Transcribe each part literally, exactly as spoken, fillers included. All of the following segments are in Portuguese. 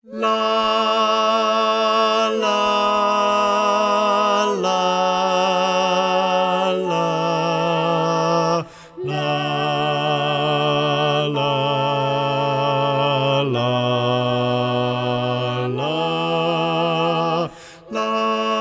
La, la, la, la, la, la, la, la, la,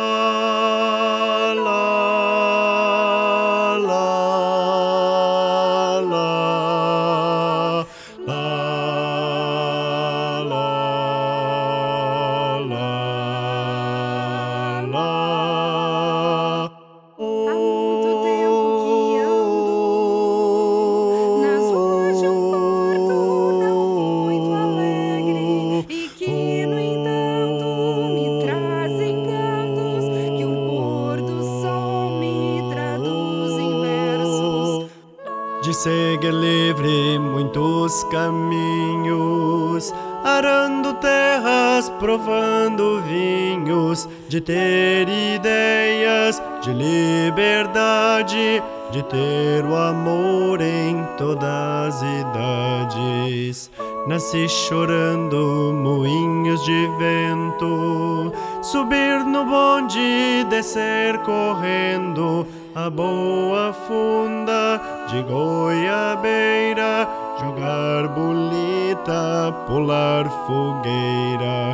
de seguir livre muitos caminhos, arando terras, provando vinhos, de ter ideias de liberdade, de ter o amor em todas as idades. Nasci chorando moinhos de vento, subir no bonde, descer correndo, a boa funda de goiabeira, jogar bolita, pular fogueira.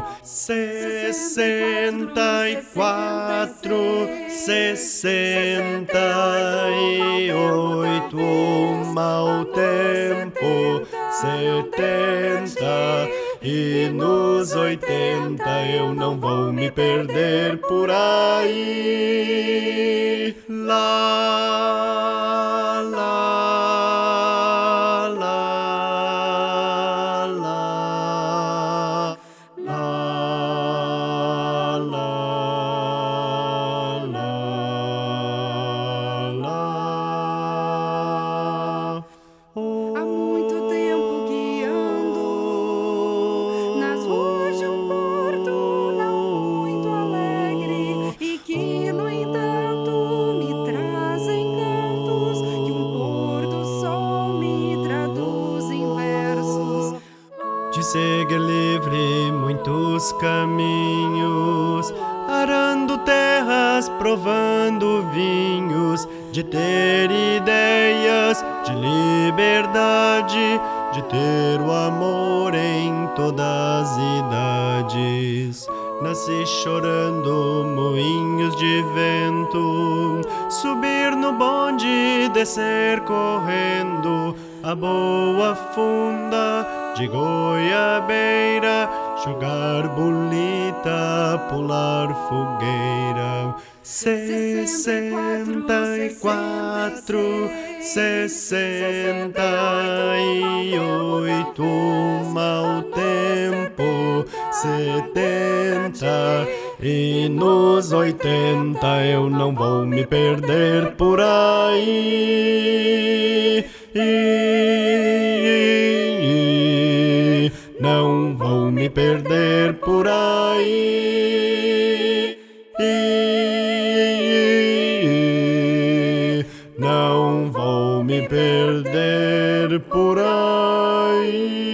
Sessenta e quatro, sessenta e oito, o mau tempo, setenta, e nos oitenta eu não vou me perder por aí. Lá, lá, lá, lá, lá, lá, lá. Há muito tempo guiando nas ruas de um porto não muito alegre, e que no entanto me traz encantos, que um pôr do sol me traduz em versos. De seguir livre muitos caminhos, arando terras, provando vinhos, de ter ideias de liberdade, de ter o amor em todas as idades. Nasci chorando moinhos de vento, subir no bonde, descer correndo, a boa funda de goiabeira, jogar bolita, pular fogueira. Sessenta e quatro, sessenta e oito, mau tempo, setenta, e nos oitenta eu não vou me perder por aí. E, não vou me perder por aí. E, não vou me perder por aí.